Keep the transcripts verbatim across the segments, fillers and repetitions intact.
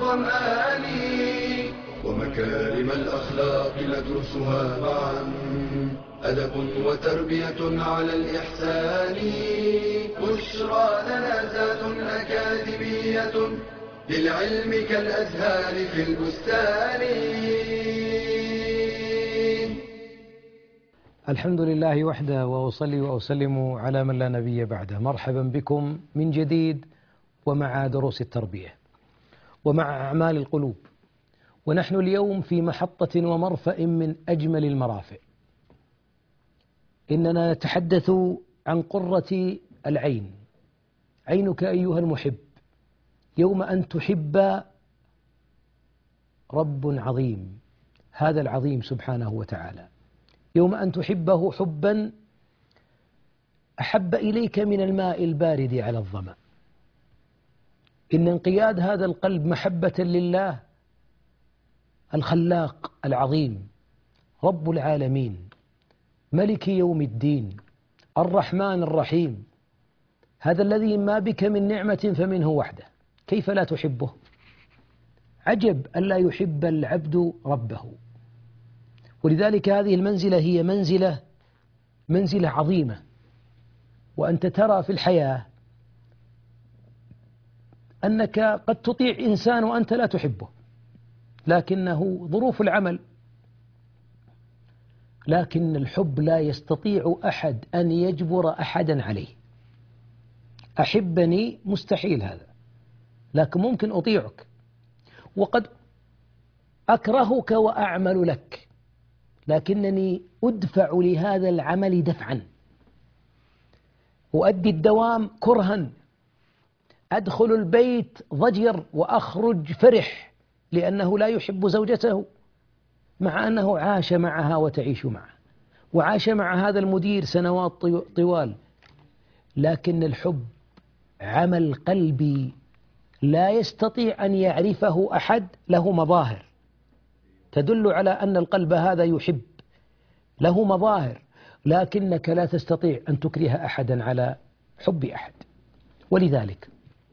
الظمآن، ومكارم الأخلاق ندرسها معا، أدب وتربية على الإحسان. بشرى لنا زاد أكاديمية للعلم كالأزهار في البستان. الحمد لله وحده، وأصلي وأسلم على من لا نبي بعده. مرحبا بكم من جديد ومع دروس التربية ومع أعمال القلوب، ونحن اليوم في محطة ومرفأ من أجمل المرافئ. إننا نتحدث عن قرة العين. عينك أيها المحب، يوم أن تحب رب عظيم، هذا العظيم سبحانه وتعالى، يوم أن تحبه حبا أحب إليك من الماء البارد على الظمأ. إن انقياد هذا القلب محبة لله الخلاق العظيم، رب العالمين، ملك يوم الدين، الرحمن الرحيم، هذا الذي ما بك من نعمة فمنه وحده، كيف لا تحبه؟ عجب أن لا يحب العبد ربه. ولذلك هذه المنزلة هي منزلة منزلة عظيمة. وأنت ترى في الحياة أنك قد تطيع إنسان وأنت لا تحبه، لكنه ظروف العمل. لكن الحب لا يستطيع أحد أن يجبر أحدا عليه. أحبني مستحيل هذا، لكن ممكن أطيعك، وقد أكرهك وأعمل لك، لكنني أدفع لهذا العمل دفعا، أؤدي الدوام كرها، أدخل البيت ضجر وأخرج فرح، لأنه لا يحب زوجته مع أنه عاش معها وتعيش معه، وعاش مع هذا المدير سنوات طوال. لكن الحب عمل قلبي لا يستطيع أن يعرفه أحد، له مظاهر تدل على أن القلب هذا يحب، له مظاهر، لكنك لا تستطيع أن تكره أحدا على حب أحد. ولذلك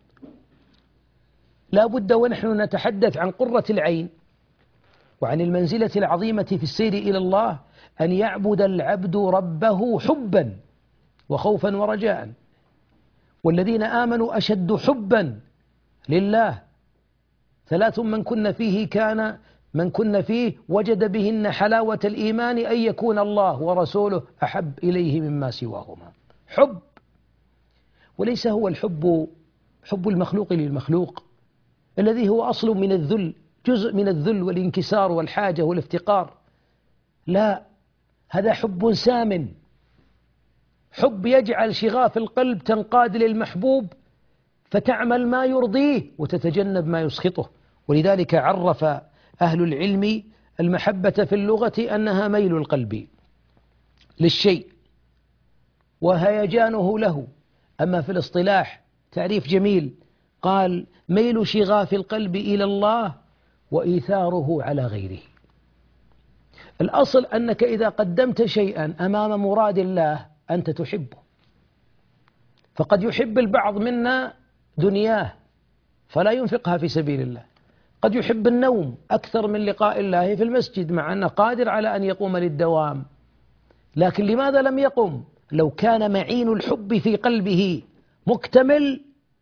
لا بد ونحن نتحدث عن قرة العين وعن المنزلة العظيمة في السير إلى الله أن يعبد العبد ربه حبا وخوفا ورجاء. والذين آمنوا أشد حبا لله. ثلاث من كن فيه كان من كن فيه وجد بهن حلاوة الإيمان أن يكون الله ورسوله أحب إليه مما سواهما. حب، وليس هو الحب حب المخلوق للمخلوق الذي هو أصل من الذل، جزء من الذل والانكسار والحاجة والافتقار. لا، هذا حب سام، حب يجعل شغاف القلب تنقاد للمحبوب فتعمل ما يرضيه وتتجنب ما يسخطه. ولذلك عرف أهل العلم المحبة في اللغة أنها ميل القلب للشيء وهيجانه له. أما في الاصطلاح تعريف جميل، قال: ميل شغاف القلب إلى الله وإيثاره على غيره. الأصل أنك إذا قدمت شيئا أمام مراد الله أنت تحبه. فقد يحب البعض منا دنياه فلا ينفقها في سبيل الله، قد يحب النوم أكثر من لقاء الله في المسجد مع أنه قادر على أن يقوم للدوام، لكن لماذا لم يقم؟ لو كان معين الحب في قلبه مكتمل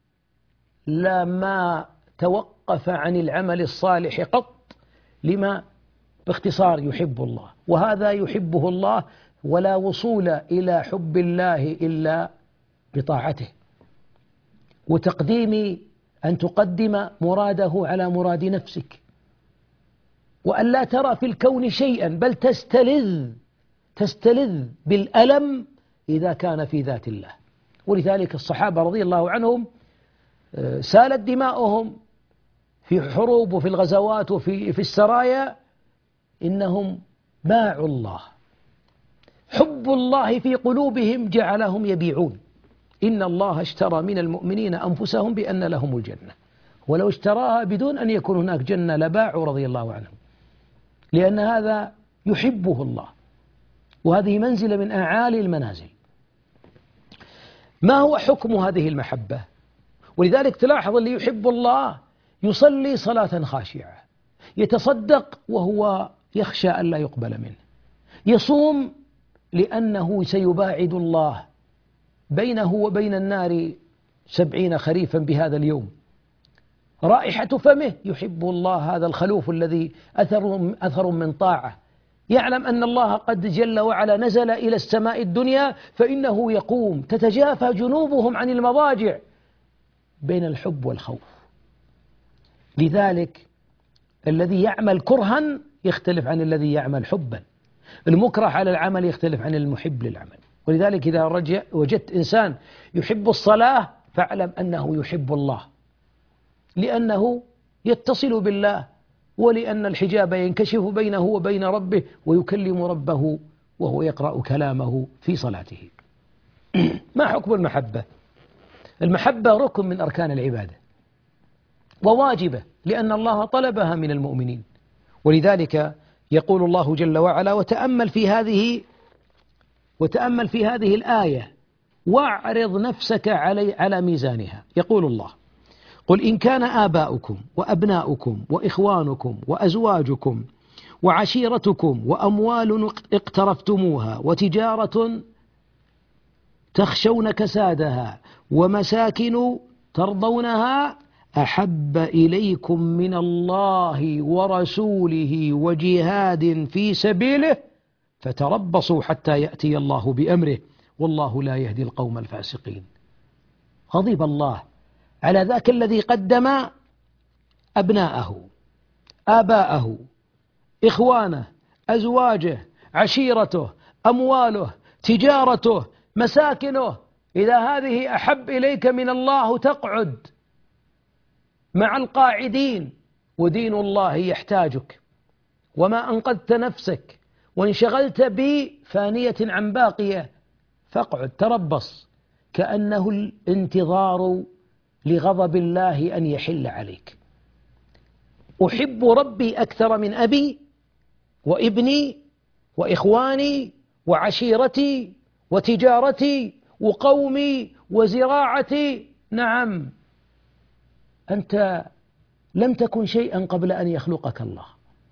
لما توقف عن العمل الصالح قط. لما؟ باختصار يحب الله، وهذا يحبه الله، ولا وصول إلى حب الله إلا بطاعته وتقديم أن تقدم مراده على مراد نفسك، وأن لا ترى في الكون شيئا، بل تستلذ تستلذ بالألم إذا كان في ذات الله. ولذلك الصحابة رضي الله عنهم سالت دماؤهم في حروب وفي الغزوات وفي في السرايا، إنهم باعوا الله. حب الله في قلوبهم جعلهم يبيعون. إن الله اشترى من المؤمنين أنفسهم بأن لهم الجنة، ولو اشتراها بدون أن يكون هناك جنة لباعوا رضي الله عنهم، لأن هذا يحبه الله، وهذه منزلة من أعالي المنازل. ما هو حكم هذه المحبة؟ ولذلك تلاحظ اللي يحب الله يصلي صلاة خاشعة، يتصدق وهو يخشى أن لا يقبل منه، يصوم لأنه سيباعد الله بينه وبين النار سبعين خريفا بهذا اليوم. رائحة فمه يحب الله هذا الخلوف الذي أثر, أثر من طاعة، يعلم أن الله قد جل وعلا نزل إلى السماء الدنيا فإنه يقوم تتجافى جنوبهم عن المضاجع بين الحب والخوف. لذلك الذي يعمل كرها يختلف عن الذي يعمل حبا، المكره على العمل يختلف عن المحب للعمل. ولذلك إذا رجع وجدت إنسان يحب الصلاة فاعلم أنه يحب الله، لأنه يتصل بالله، ولأن الحجاب ينكشف بينه وبين ربه ويكلم ربه وهو يقرأ كلامه في صلاته. ما حكم المحبة؟ المحبة ركن من أركان العبادة وواجبة، لأن الله طلبها من المؤمنين. ولذلك يقول الله جل وعلا: وتأمل في هذه وتأمل في هذه الآية واعرض نفسك علي على ميزانها. يقول الله: قل إن كان آباؤكم وأبناؤكم وإخوانكم وأزواجكم وعشيرتكم وأموال اقترفتموها وتجارة تخشون كسادها ومساكن ترضونها أحب إليكم من الله ورسوله وجهاد في سبيله فتربصوا حتى يأتي الله بأمره والله لا يهدي القوم الفاسقين. غضب الله على ذاك الذي قدم أبناءه، آباءه، إخوانه، أزواجه، عشيرته، أمواله، تجارته، مساكنه. إذا هذه أحب إليك من الله تقعد مع القاعدين، ودين الله يحتاجك. وما أنقذت نفسك وانشغلت بفانية عن باقية فاقعد تربص، كأنه الانتظار لغضب الله أن يحل عليك. أحب ربي أكثر من أبي وابني وإخواني وعشيرتي وتجارتي وقومي وزراعتي. نعم، أنت لم تكن شيئا قبل أن يخلقك الله،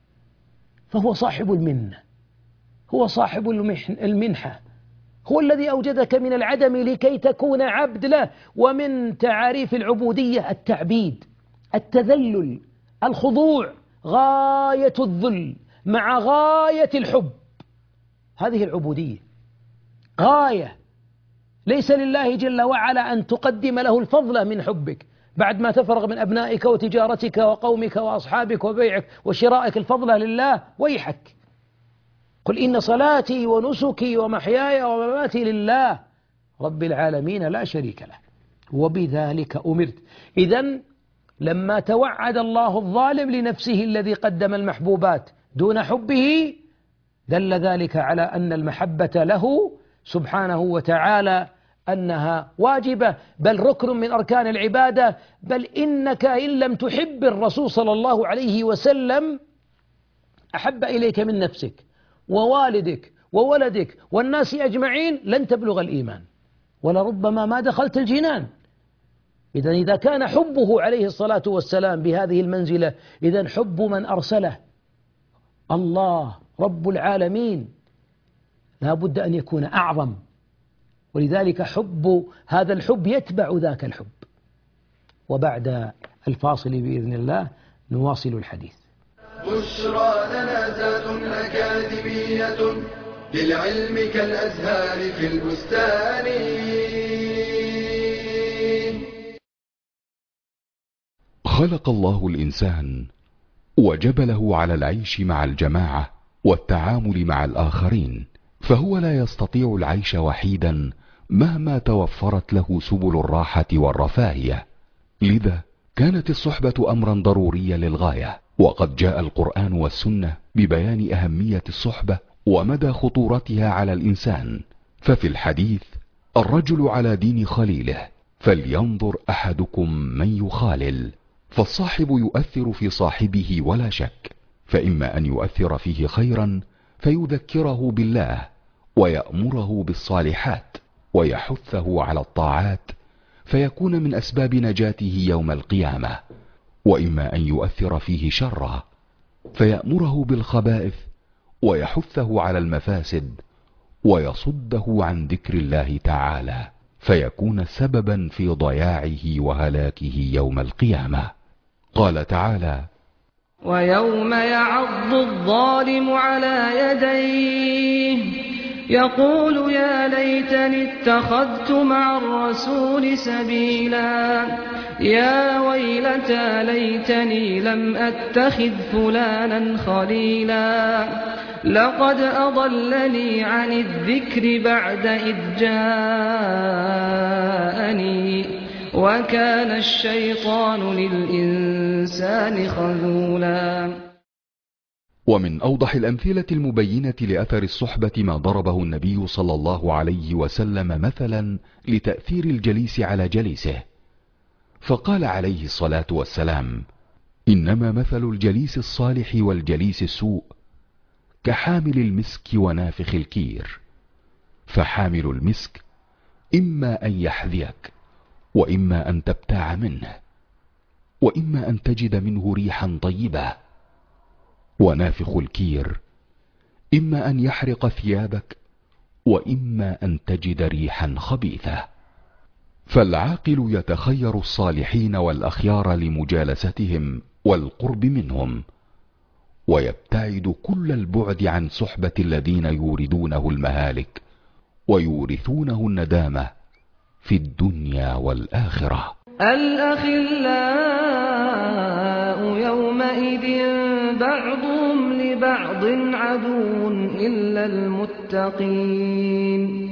فهو صاحب المنة، هو صاحب المنحة، هو الذي أوجدك من العدم لكي تكون عبد له. ومن تعاريف العبودية التعبيد، التذلل، الخضوع، غاية الذل مع غاية الحب. هذه العبودية غاية، ليس لله جل وعلا أن تقدم له الفضل من حبك بعد ما تفرغ من أبنائك وتجارتك وقومك وأصحابك وبيعك وشرائك، الفضل لله. ويحك، قل إن صلاتي ونسكي ومحياي ومماتي لله رب العالمين لا شريك له وبذلك أمرت. إذن لما توعد الله الظالم لنفسه الذي قدم المحبوبات دون حبه دل ذلك على أن المحبة له سبحانه وتعالى أنها واجبة، بل ركن من أركان العبادة. بل إنك إن لم تحب الرسول صلى الله عليه وسلم أحب إليك من نفسك ووالدك وولدك والناس أجمعين لن تبلغ الإيمان، ولربما ما دخلت الجنان. إذا إذا كان حبه عليه الصلاة والسلام بهذه المنزلة، إذا حب من أرسله الله رب العالمين لا بد أن يكون أعظم. ولذلك حب هذا الحب يتبع ذاك الحب. وبعد الفاصل بإذن الله نواصل الحديث. بشرى لنا زاد أكاديمية للعلم كالأزهار في البستان. خلق الله الإنسان وجبله على العيش مع الجماعة والتعامل مع الآخرين، فهو لا يستطيع العيش وحيدا مهما توفرت له سبل الراحة والرفاهية. لذا كانت الصحبة أمرا ضروريا للغاية، وقد جاء القرآن والسنة ببيان أهمية الصحبة ومدى خطورتها على الإنسان. ففي الحديث: الرجل على دين خليله فلينظر أحدكم من يخالل. فالصاحب يؤثر في صاحبه ولا شك، فإما أن يؤثر فيه خيرا فيذكره بالله ويأمره بالصالحات ويحثه على الطاعات فيكون من أسباب نجاته يوم القيامة، وإما أن يؤثر فيه شره فيأمره بالخبائث ويحثه على المفاسد ويصده عن ذكر الله تعالى فيكون سببا في ضياعه وهلاكه يوم القيامة. قال تعالى: ويوم يعض الظالم على يديه يقول يا ليتني اتخذت مع الرسول سبيلا يا ويلتى ليتني لم أتخذ فلانا خليلا لقد أضلني عن الذكر بعد إذ جاءني وكان الشيطان للإنسان خذولا. ومن أوضح الأمثلة المبينة لأثر الصحبة ما ضربه النبي صلى الله عليه وسلم مثلا لتأثير الجليس على جليسه، فقال عليه الصلاة والسلام: إنما مثل الجليس الصالح والجليس السوء كحامل المسك ونافخ الكير، فحامل المسك إما أن يحذيك وإما أن تبتاع منه وإما أن تجد منه ريحا طيبة، ونافخ الكير إما أن يحرق ثيابك وإما أن تجد ريحا خبيثة. فالعاقل يتخير الصالحين والأخيار لمجالستهم والقرب منهم، ويبتعد كل البعد عن صحبة الذين يوردونه المهالك ويورثونه الندامة في الدنيا والآخرة. الأخلاء يومئذ بعضهم لبعض عدو إلا المتقين.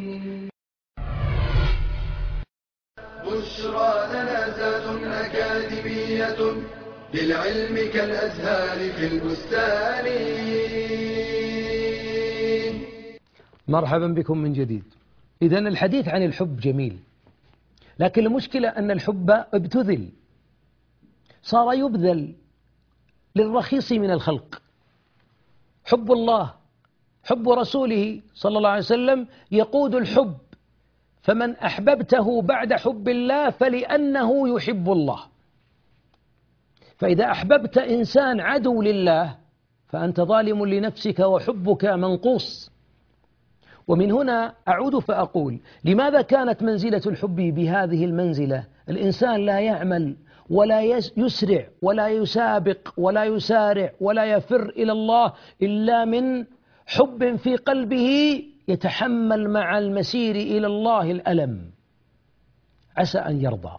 بشرى لنا ذات أكاديمية للعلم كالأزهار في البستان. مرحبا بكم من جديد. إذن الحديث عن الحب جميل، لكن المشكلة أن الحب ابتذل، صار يبذل للرخيص من الخلق. حب الله، حب رسوله صلى الله عليه وسلم يقود الحب، فمن أحببته بعد حب الله فلأنه يحب الله. فإذا أحببت إنسان عدو لله فأنت ظالم لنفسك وحبك منقوص. ومن هنا أعود فأقول: لماذا كانت منزلة الحب بهذه المنزلة؟ الإنسان لا يعمل ولا يسرع ولا يسابق ولا يسارع ولا يفر إلى الله إلا من حب في قلبه يتحمل مع المسير إلى الله الألم، عسى أن يرضى.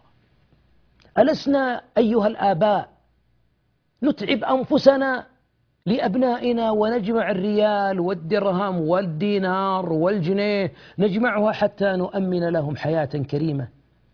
ألسنا أيها الآباء نتعب أنفسنا لأبنائنا ونجمع الريال والدرهم والدينار والجنيه، نجمعها حتى نؤمن لهم حياة كريمة؟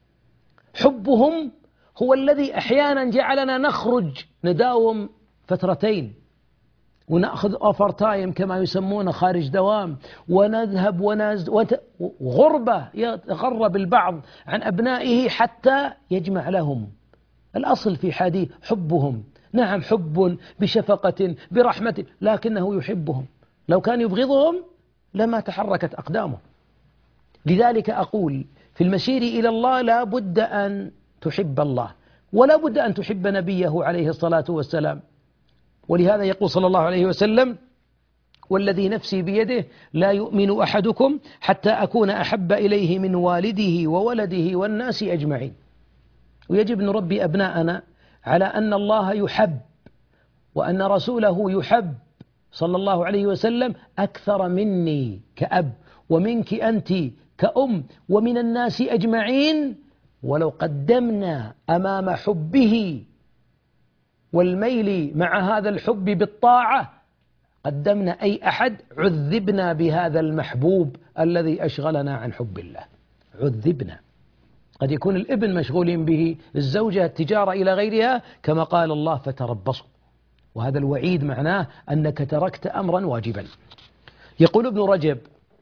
حبهم هو الذي أحيانا جعلنا نخرج نداوم فترتين ونأخذ أوفر تايم كما يسمونه، خارج دوام، ونذهب ونز غربة يتغرب البعض عن أبنائه حتى يجمع لهم. الأصل في حديث حبهم، نعم حب بشفقة برحمة، لكنه يحبهم. لو كان يبغضهم لما تحركت أقدامه. لذلك أقول: في المسير إلى الله لا بد أن تحب الله، ولا بد أن تحب نبيه عليه الصلاة والسلام. ولهذا يقول صلى الله عليه وسلم: والذي نفسي بيده لا يؤمن أحدكم حتى أكون أحب إليه من والده وولده والناس أجمعين. ويجب نربي أبناءنا على أن الله يحب وأن رسوله يحب صلى الله عليه وسلم أكثر مني كأب ومنك أنت كأم ومن الناس أجمعين. ولو قدمنا أمام حبه والميل مع هذا الحب بالطاعة قدمنا أي أحد، عذبنا بهذا المحبوب الذي أشغلنا عن حب الله. عذبنا. قد يكون الابن مشغولين به، الزوجة، التجارة إلى غيرها، كما قال الله: فتربصوا. وهذا الوعيد معناه أنك تركت أمرا واجبا. يقول ابن رجب: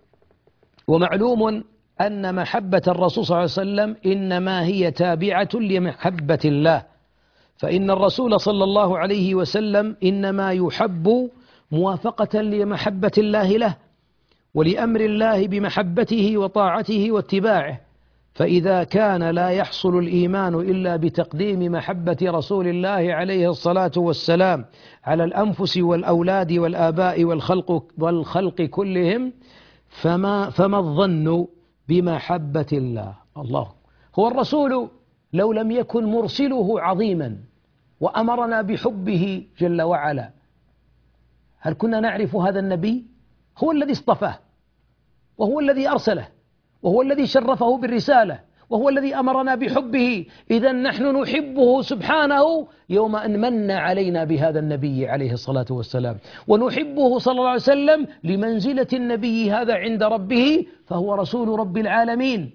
ومعلوم أن محبة الرسول صلى الله عليه وسلم إنما هي تابعة لمحبة الله، فإن الرسول صلى الله عليه وسلم إنما يحب موافقة لمحبة الله له ولأمر الله بمحبته وطاعته واتباعه، فإذا كان لا يحصل الإيمان إلا بتقديم محبة رسول الله عليه الصلاة والسلام على الأنفس والأولاد والآباء والخلق, والخلق كلهم، فما, فما الظن بمحبة الله؟ الله هو الرسول لو لم يكن مرسله عظيما وأمرنا بحبه جل وعلا، هل كنا نعرف هذا النبي؟ هو الذي اصطفاه، وهو الذي أرسله، وهو الذي شرفه بالرسالة، وهو الذي أمرنا بحبه. إذن نحن نحبه سبحانه يوم أن من علينا بهذا النبي عليه الصلاة والسلام، ونحبه صلى الله عليه وسلم لمنزلة النبي هذا عند ربه، فهو رسول رب العالمين.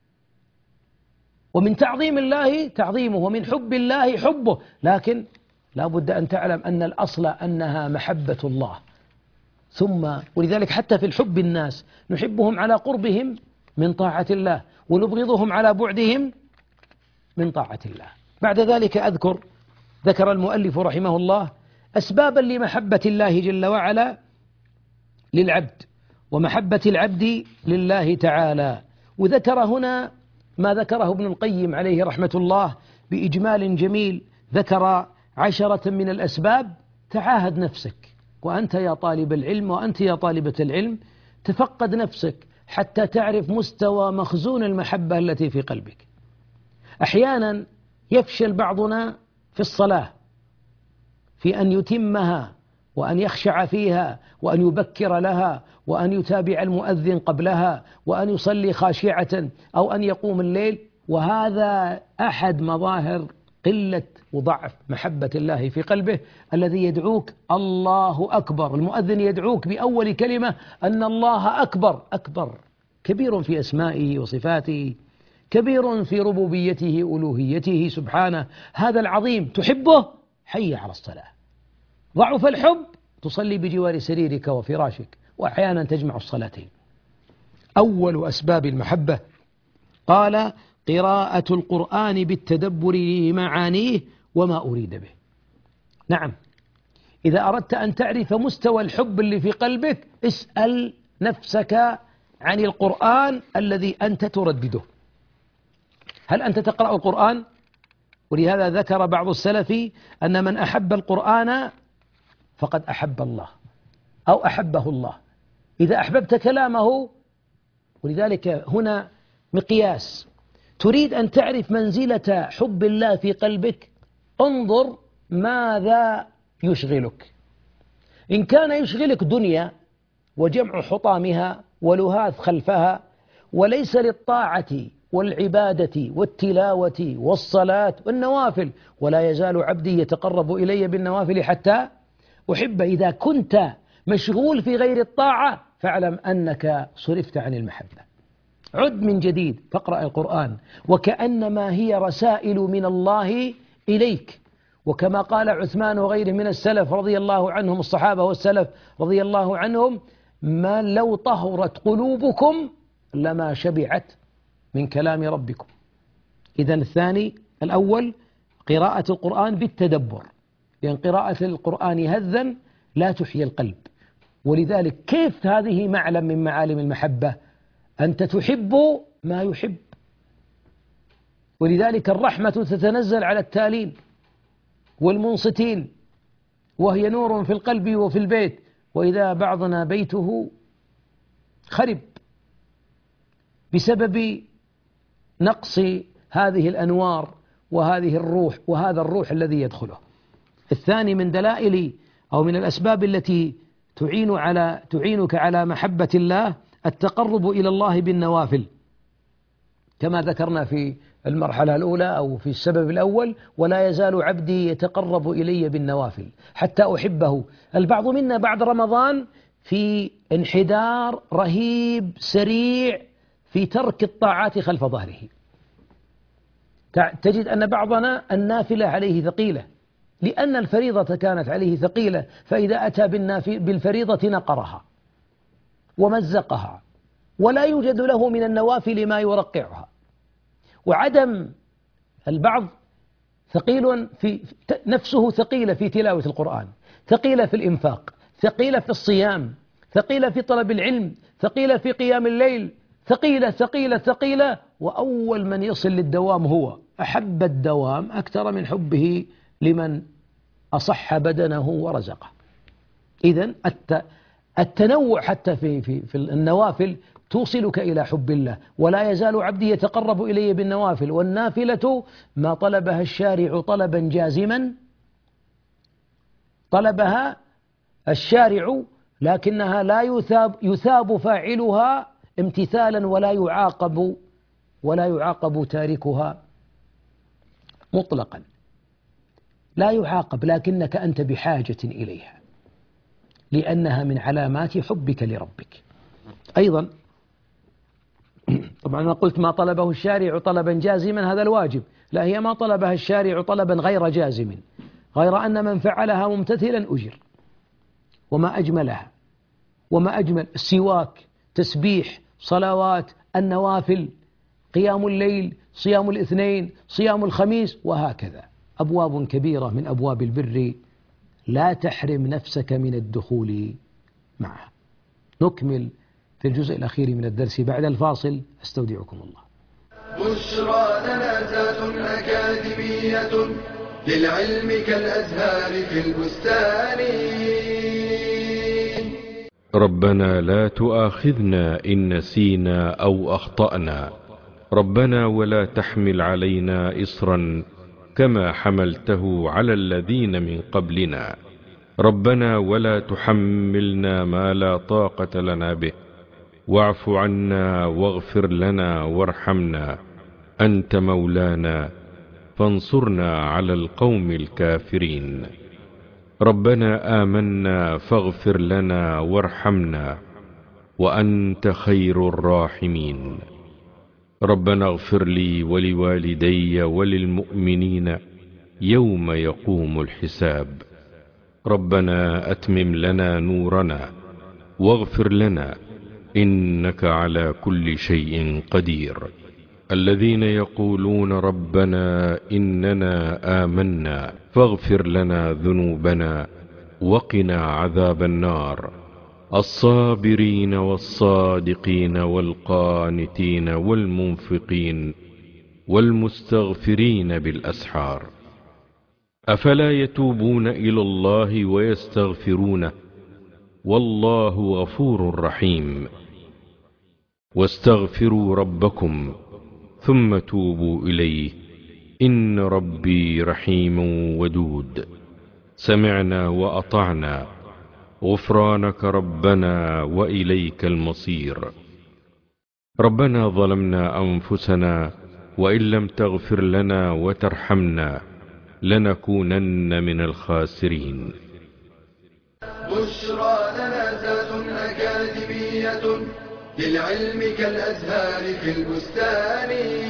ومن تعظيم الله تعظيمه، ومن حب الله حبه، لكن لا بد أن تعلم أن الأصل أنها محبة الله. ثم ولذلك حتى في الحب الناس نحبهم على قربهم من طاعة الله، ونبغضهم على بعدهم من طاعة الله. بعد ذلك أذكر ذكر المؤلف رحمه الله أسبابا لمحبة الله جل وعلا للعبد، ومحبة العبد لله تعالى، وذكر هنا ما ذكره ابن القيم عليه رحمة الله بإجمال جميل. ذكر عشرة من الأسباب. تعاهد نفسك، وأنت يا طالب العلم وأنت يا طالبة العلم، تفقد نفسك حتى تعرف مستوى مخزون المحبة التي في قلبك. أحيانا يفشل بعضنا في الصلاة في أن يتمها، وأن يخشع فيها، وأن يبكر لها، وأن يتابع المؤذن قبلها، وأن يصلي خاشعة، أو أن يقوم الليل، وهذا أحد مظاهر قلة وضعف محبة الله في قلبه، الذي يدعوك الله أكبر. المؤذن يدعوك بأول كلمة أن الله أكبر، أكبر كبير في أسمائه وصفاته، كبير في ربوبيته ألوهيته سبحانه، هذا العظيم تحبه، حي على الصلاة. ضعف الحب تصلي بجوار سريرك وفراشك، وأحيانا تجمع الصلاتين. أول أسباب المحبة قال قراءة القرآن بالتدبر لمعانيه وما أريد به. نعم، إذا أردت أن تعرف مستوى الحب اللي في قلبك، اسأل نفسك عن القرآن الذي أنت تردده. هل أنت تقرأ القرآن؟ ولهذا ذكر بعض السلف أن من أحب القرآن فقد أحب الله، أو أحبه الله إذا أحببت كلامه. ولذلك هنا مقياس. تريد أن تعرف منزلة حب الله في قلبك، انظر ماذا يشغلك. إن كان يشغلك دنيا وجمع حطامها ولهاث خلفها، وليس للطاعة والعبادة والتلاوة والصلاة والنوافل، ولا يزال عبدي يتقرب إلي بالنوافل حتى أحب. إذا كنت مشغول في غير الطاعة فاعلم أنك صرفت عن المحبة. عد من جديد فاقرأ القرآن، وكأنما هي رسائل من الله إليك. وكما قال عثمان وغيره من السلف رضي الله عنهم، الصحابة والسلف رضي الله عنهم، ما لو طهرت قلوبكم لما شبعت من كلام ربكم. إذن الثاني الأول قراءة القرآن بالتدبر، لأن قراءة القرآن هذا لا تحيي القلب. ولذلك كيف هذه معلم من معالم المحبة؟ أنت تحب ما يحب. ولذلك الرحمة تتنزل على التالين والمنصتين، وهي نور في القلب وفي البيت. وإذا بعضنا بيته خرب بسبب نقص هذه الأنوار وهذه الروح وهذا الروح الذي يدخله. الثاني من دلائل أو من الأسباب التي تعين على تعينك على محبة الله التقرب إلى الله بالنوافل، كما ذكرنا في المرحلة الأولى أو في السبب الأول: ولا يزال عبدي يتقرب إلي بالنوافل حتى أحبه. البعض منا بعد رمضان في انحدار رهيب سريع في ترك الطاعات خلف ظهره. تجد أن بعضنا النافلة عليه ثقيلة، لأن الفريضة كانت عليه ثقيلة، فإذا أتى بالفريضة نقرها ومزقها، ولا يوجد له من النوافل ما يرقعها. وعدم البعض ثقيل في نفسه، ثقيلة في تلاوة القرآن، ثقيلة في الإنفاق، ثقيلة في الصيام، ثقيلة في طلب العلم، ثقيلة في قيام الليل، ثقيلة ثقيلة ثقيلة، وأول من يصل للدوام هو أحب الدوام أكثر من حبه لمن أصح بدنه ورزقه. إذن التنوع حتى في, في, في النوافل توصلك إلى حب الله. ولا يزال عبدي يتقرب إلي بالنوافل، والنافلة ما طلبها الشارع طلبا جازما، طلبها الشارع لكنها لا يثاب, يثاب فاعلها امتثالا ولا يعاقب ولا يعاقب تاركها مطلقا، لا يعاقب، لكنك أنت بحاجة إليها لأنها من علامات حبك لربك. أيضا طبعا أنا قلت ما طلبه الشارع طلبا جازما هذا الواجب، لا، هي ما طلبها الشارع طلبا غير جازم، غير أن من فعلها ممتثلا أجر. وما أجملها، وما أجمل السواك، تسبيح، صلوات، النوافل، قيام الليل، صيام الاثنين، صيام الخميس، وهكذا أبواب كبيرة من أبواب البر لا تحرم نفسك من الدخول معها. نكمل في الجزء الأخير من الدرس بعد الفاصل، أستودعكم الله. بشرى لنا ذات أكاديمية للعلم كالأزهار في البستان. ربنا لا تؤاخذنا إن نسينا أو أخطأنا، ربنا ولا تحمل علينا إصرا كما حملته على الذين من قبلنا، ربنا ولا تحملنا ما لا طاقة لنا به، واعف عنا واغفر لنا وارحمنا، أنت مولانا فانصرنا على القوم الكافرين. ربنا آمنا فاغفر لنا وارحمنا وأنت خير الراحمين. ربنا اغفر لي ولوالدي وللمؤمنين يوم يقوم الحساب. ربنا أتمم لنا نورنا واغفر لنا إنك على كل شيء قدير. الذين يقولون ربنا إننا آمنا فاغفر لنا ذنوبنا وقنا عذاب النار. الصابرين والصادقين والقانتين والمنفقين والمستغفرين بالأسحار. أفلا يتوبون إلى الله ويستغفرونه والله غفور رحيم. واستغفروا ربكم ثم توبوا إليه إن ربي رحيم ودود. سمعنا وأطعنا غفرانك ربنا وإليك المصير. ربنا ظلمنا أنفسنا وإن لم تغفر لنا وترحمنا لنكونن من الخاسرين. بشرى لنا ذات أكاديمية للعلم كالأزهار في البستان.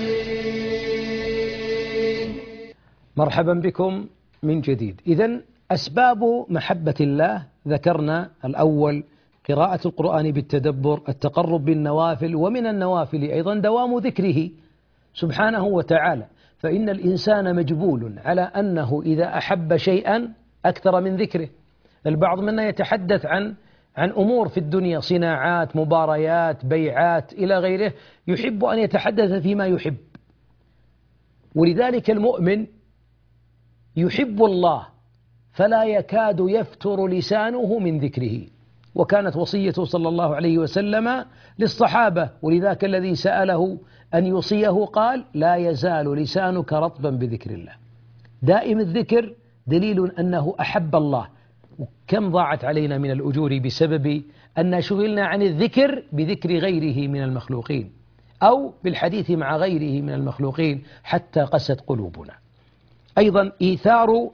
مرحبا بكم من جديد. إذن أسباب محبة الله ذكرنا: الأول قراءة القرآن بالتدبر، التقرب بالنوافل، ومن النوافل أيضا دوام ذكره سبحانه وتعالى، فإن الإنسان مجبول على أنه إذا أحب شيئا أكثر من ذكره. البعض منا يتحدث عن عن أمور في الدنيا، صناعات، مباريات، بيعات إلى غيره، يحب أن يتحدث فيما يحب. ولذلك المؤمن يحب الله فلا يكاد يفتر لسانه من ذكره. وكانت وصيته صلى الله عليه وسلم للصحابة، ولذاك الذي سأله أن يوصيه قال: لا يزال لسانك رطبا بذكر الله. دائم الذكر دليل أنه أحب الله. وكم ضاعت علينا من الأجور بسبب أن شغلنا عن الذكر بذكر غيره من المخلوقين أو بالحديث مع غيره من المخلوقين حتى قست قلوبنا. أيضا إيثار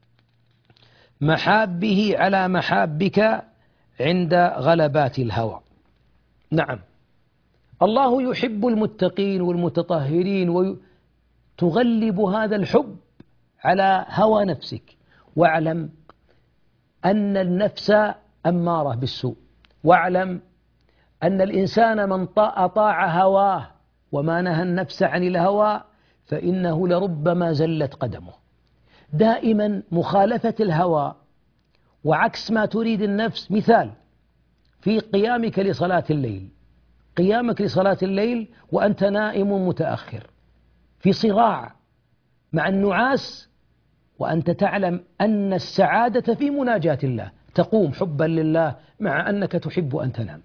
محابه على محابك عند غلبات الهوى. نعم، الله يحب المتقين والمتطهرين، وتغلب هذا الحب على هوى نفسك. واعلم أن النفس أمارة بالسوء، واعلم أن الإنسان من أطاع هواه وما نهى النفس عن الهوى فإنه لربما زلت قدمه. دائما مخالفة الهوى وعكس ما تريد النفس. مثال: في قيامك لصلاة الليل قيامك لصلاة الليل وأنت نائم متأخر في صراع مع النعاس، وأنت تعلم أن السعادة في مناجاة الله، تقوم حبا لله مع أنك تحب أن تنام.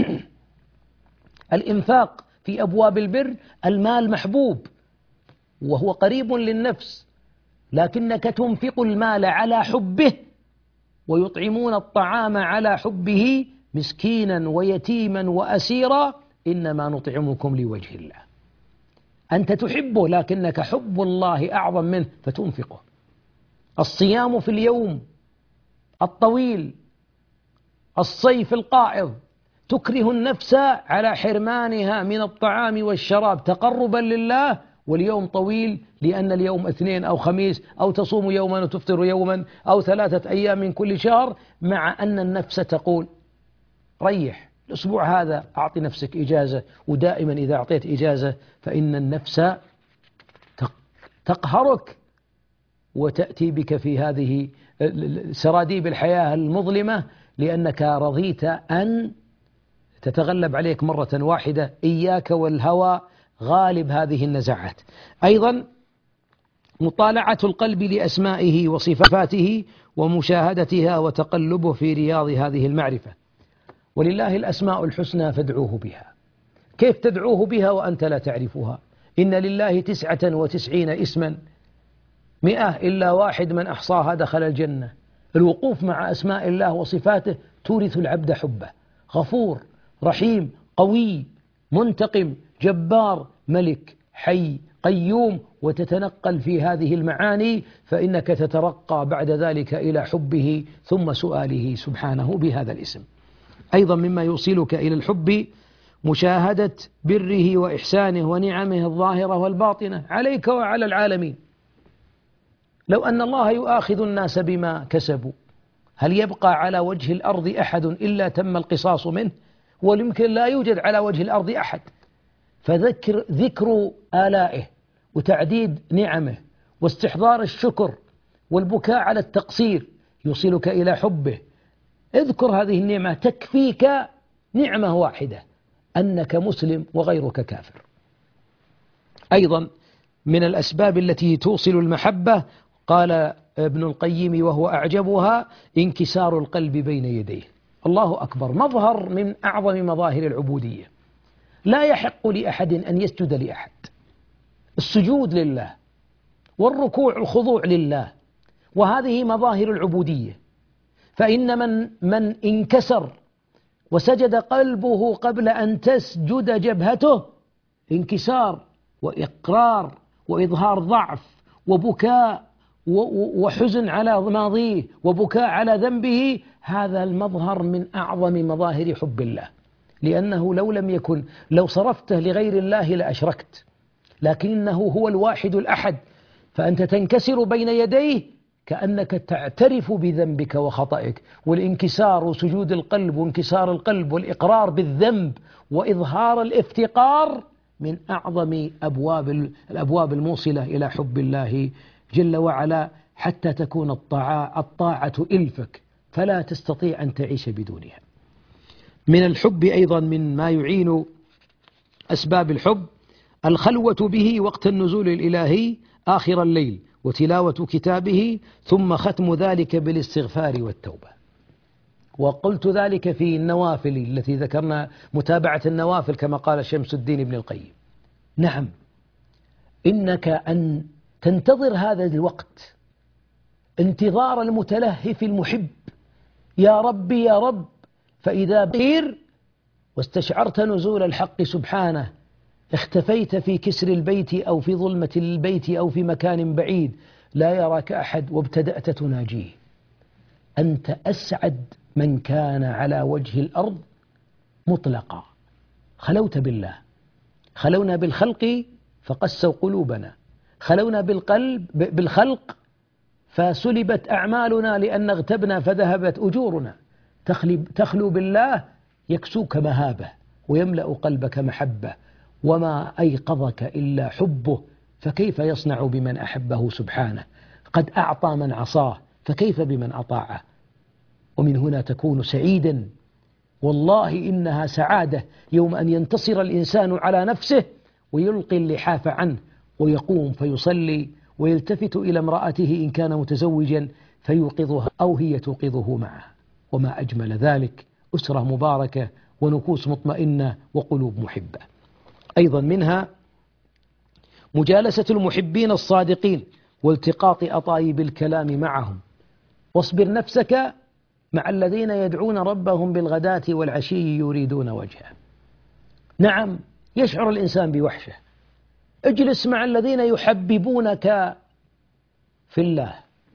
الإنفاق في أبواب البر، المال محبوب وهو قريب للنفس، لكنك تنفق المال على حبه، ويطعمون الطعام على حبه مسكينا ويتيما وأسيرا إنما نطعمكم لوجه الله. أنت تحبه لكنك حب الله أعظم منه فتنفقه. الصيام في اليوم الطويل، الصيف القائض، تكره النفس على حرمانها من الطعام والشراب تقربا لله، واليوم طويل لأن اليوم اثنين أو خميس، أو تصوم يوما وتفطر يوما، أو ثلاثة أيام من كل شهر، مع أن النفس تقول ريح الأسبوع هذا، أعطي نفسك إجازة. ودائما إذا أعطيت إجازة فإن النفس تقهرك وتأتي بك في هذه سراديب الحياة المظلمة، لأنك رضيت أن تتغلب عليك مرة واحدة. إياك والهوى غالب هذه النزعات. أيضا مطالعة القلب لأسمائه وصفاته ومشاهدتها وتقلبه في رياض هذه المعرفة. ولله الأسماء الحسنى فادعوه بها. كيف تدعوه بها وأنت لا تعرفها؟ إن لله تسعة وتسعين اسما مئة إلا واحد من أحصاها دخل الجنة. الوقوف مع أسماء الله وصفاته تورث العبد حبه. غفور، رحيم، قوي، منتقم، جبار، ملك، حي، قيوم، وتتنقل في هذه المعاني، فإنك تترقى بعد ذلك إلى حبه ثم سؤاله سبحانه بهذا الاسم. أيضا مما يوصلك إلى الحب مشاهدة بره وإحسانه ونعمه الظاهرة والباطنة عليك وعلى العالمين. لو أن الله يؤاخذ الناس بما كسبوا، هل يبقى على وجه الأرض أحد إلا تم القصاص منه؟ ويمكن لا يوجد على وجه الأرض أحد. فذكر ذكر آلائه وتعديد نعمه واستحضار الشكر والبكاء على التقصير يوصلك إلى حبه. اذكر هذه النعمة تكفيك نعمة واحدة، أنك مسلم وغيرك كافر. أيضا من الأسباب التي توصل المحبة قال ابن القيم وهو أعجبها انكسار القلب بين يديه. الله أكبر، مظهر من أعظم مظاهر العبودية. لا يحق لأحد أن يسجد لأحد. السجود لله والركوع الخضوع لله، وهذه مظاهر العبودية. فإن من من انكسر وسجد قلبه قبل أن تسجد جبهته، انكسار وإقرار وإظهار ضعف وبكاء وحزن على ماضيه وبكاء على ذنبه، هذا المظهر من أعظم مظاهر حب الله. لأنه لو لم يكن، لو صرفته لغير الله لأشركت، لكنه هو الواحد الأحد، فأنت تنكسر بين يديه كأنك تعترف بذنبك وخطئك. والانكسار وسجود القلب وانكسار القلب والإقرار بالذنب وإظهار الافتقار من أعظم أبواب الأبواب الموصلة إلى حب الله جل وعلا، حتى تكون الطاعة الطاعة إلفك فلا تستطيع أن تعيش بدونها. من الحب أيضا من ما يعين أسباب الحب الخلوة به وقت النزول الإلهي آخر الليل وتلاوة كتابه، ثم ختم ذلك بالاستغفار والتوبة. وقلت ذلك في النوافل التي ذكرنا، متابعة النوافل كما قال شمس الدين ابن القيم. نعم، إنك أن تنتظر هذا الوقت انتظار المتلهف المحب، يا ربي يا رب، فإذا بير واستشعرت نزول الحق سبحانه، اختفيت في كسر البيت أو في ظلمة البيت أو في مكان بعيد لا يراك أحد وابتدأت تناجيه، أنت أسعد من كان على وجه الأرض مطلقا. خلوت بالله، خلونا بالخلق فقسوا قلوبنا، خلونا بالقلب بالخلق فسلبت أعمالنا لأن اغتبنا فذهبت أجورنا. تخلو بالله يكسوك مهابة ويملأ قلبك محبة، وما أيقظك إلا حبه، فكيف يصنع بمن أحبه سبحانه؟ قد أعطى من عصاه، فكيف بمن أطاعه؟ ومن هنا تكون سعيدا والله إنها سعادة يوم أن ينتصر الإنسان على نفسه ويلقي اللحاف عنه ويقوم فيصلي ويلتفت إلى امرأته إن كان متزوجا فيوقظها أو هي توقظه معه. وما أجمل ذلك، أسرة مباركة ونفوس مطمئنة وقلوب محبة. أيضا منها مجالسة المحبين الصادقين والتقاط أطايب الكلام معهم. واصبر نفسك مع الذين يدعون ربهم بالغداة والعشي يريدون وجهه. نعم، يشعر الإنسان بوحشة. اجلس مع الذين يحببونك في الله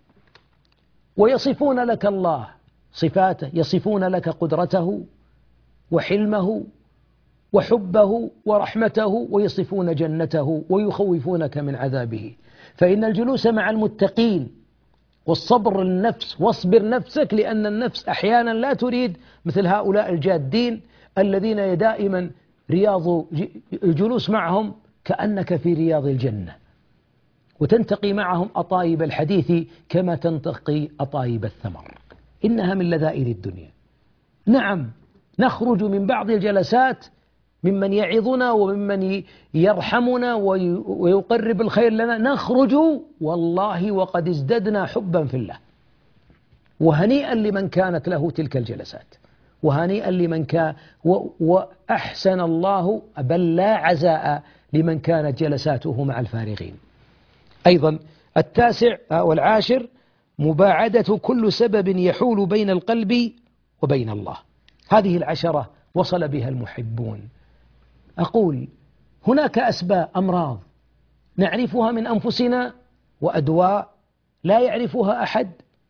ويصفون لك الله صفاته، يصفون لك قدرته وحلمه وحبه ورحمته، ويصفون جنته ويخوفونك من عذابه. فإن الجلوس مع المتقين والصبر النفس، واصبر نفسك، لأن النفس أحيانا لا تريد مثل هؤلاء الجادين الذين دائما رياض الجلوس معهم كأنك في رياض الجنة، وتنتقي معهم أطايب الحديث كما تنتقي أطايب الثمر. إنها من لذائذ الدنيا. نعم، نخرج من بعض الجلسات ممن يعظنا وممن يرحمنا ويقرب الخير لنا، نخرج والله وقد ازددنا حبا في الله. وهنيئا لمن كانت له تلك الجلسات، وهنيئا لمن كان، وأحسن الله بل لا عزاء لمن كانت جلساته مع الفارغين. أيضا التاسع والعاشر مباعدة كل سبب يحول بين القلب وبين الله. هذه العشرة وصل بها المحبون. أقول هناك أسباب، أمراض نعرفها من أنفسنا وأدواء لا يعرفها أحد،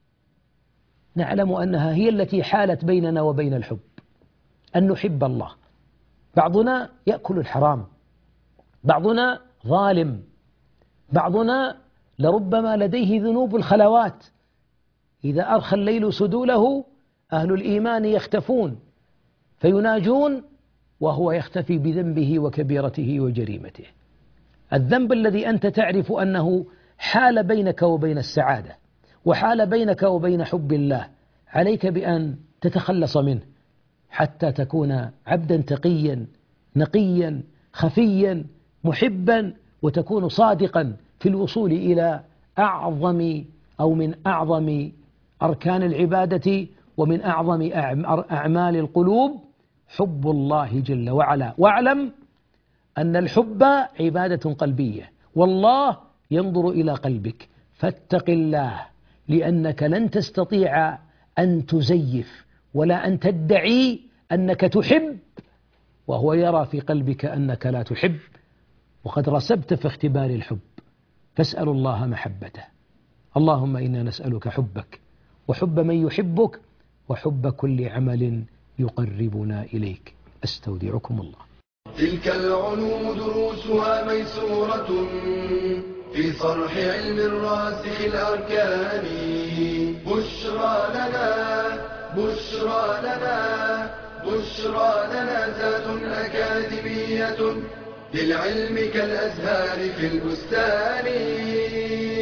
نعلم أنها هي التي حالت بيننا وبين الحب، أن نحب الله. بعضنا يأكل الحرام، بعضنا ظالم، بعضنا لربما لديه ذنوب الخلوات. إذا أرخى الليل سدوله أهل الإيمان يختفون فيناجون وهو يختفي بذنبه وكبيرته وجريمته. الذنب الذي أنت تعرف أنه حال بينك وبين السعادة وحال بينك وبين حب الله، عليك بأن تتخلص منه حتى تكون عبدا تقيا نقيا خفيا محبا، وتكون صادقا في الوصول إلى أعظم أو من أعظم أركان العبادة ومن أعظم أعمال القلوب، حب الله جل وعلا. واعلم أن الحب عبادة قلبية، والله ينظر إلى قلبك، فاتق الله، لأنك لن تستطيع أن تزيف ولا أن تدعي أنك تحب وهو يرى في قلبك أنك لا تحب، وقد رسبت في اختبار الحب. فاسأل الله محبته. اللهم إنا نسألك حبك وحب من يحبك وحب كل عمل يقربنا إليك. أستودعكم الله. تلك العلوم دروسها ميسورة في صرح علم الراسخ الأركان. بشرى لنا بشرى لنا بشرى لنا ذات أكاديمية للعلم كالأزهار في البستان.